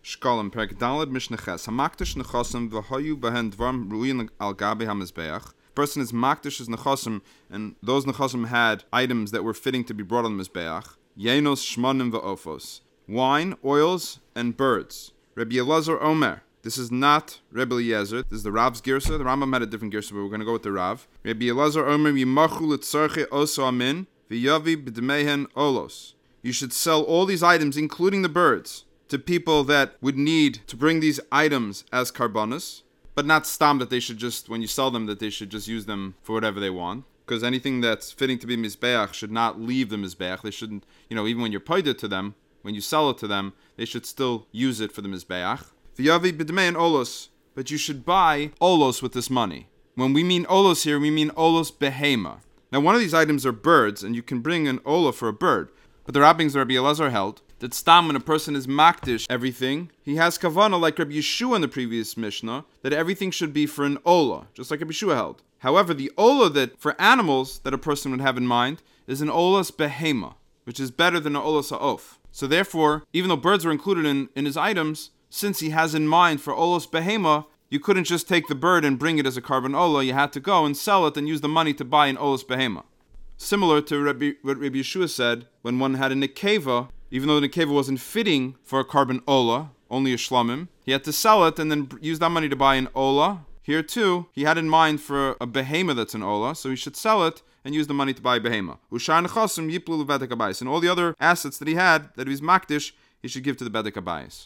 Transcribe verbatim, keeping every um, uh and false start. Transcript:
Shkolim, Perek Daled Mishnah Ches. Hamakdish nechosim v'hoyu behen dvarim ru'in al gabi hamizbeach. Person is makdish his nechosim, and those nechosim had items that were fitting to be brought on the mizbeach. Yenos shmonim v'ofos. Wine, oils, and birds. Rabbi Elazar Omer. This is not Rebbe Eliezer. This is the Rav's girsa. The Rambam had a different girsa, but we're going to go with the Rav. Rabbi Elazar Omer yimachu l'tzarche oso amin v'yavi b'dmehen olos. You should sell all these items, including the birds, to people that would need to bring these items as karbanos, but not stam that they should just, when you sell them, that they should just use them for whatever they want. Because anything that's fitting to be mizbeach should not leave the mizbeach. They shouldn't, you know, even when you're paid it to them, when you sell it to them, they should still use it for the mizbeach. V'yavi b'dmei and olos, but you should buy olos with this money. When we mean olos here, we mean olos behema. Now, one of these items are birds, and you can bring an ola for a bird. But the rabbins Rabbi Elazar held that stam, when a person is makdish everything, he has kavanah like Rabbi Yeshua in the previous Mishnah, that everything should be for an ola, just like Rabbi Yeshua held. However, the ola that for animals that a person would have in mind is an olas behema, which is better than an olas ha'of. So therefore, even though birds are included in, in his items, since he has in mind for olos behema, you couldn't just take the bird and bring it as a carbon ola. You had to go and sell it and use the money to buy an olos behema. Similar to Rabbi, what Rabbi Yeshua said, when one had a nekeva, even though the nekeva wasn't fitting for a carbon ola, only a shlamim, he had to sell it and then use that money to buy an ola. Here too, he had in mind for a behema that's an ola, so he should sell it and use the money to buy a behema. And all the other assets that he had, that he was makdish, he should give to the bedek habayis.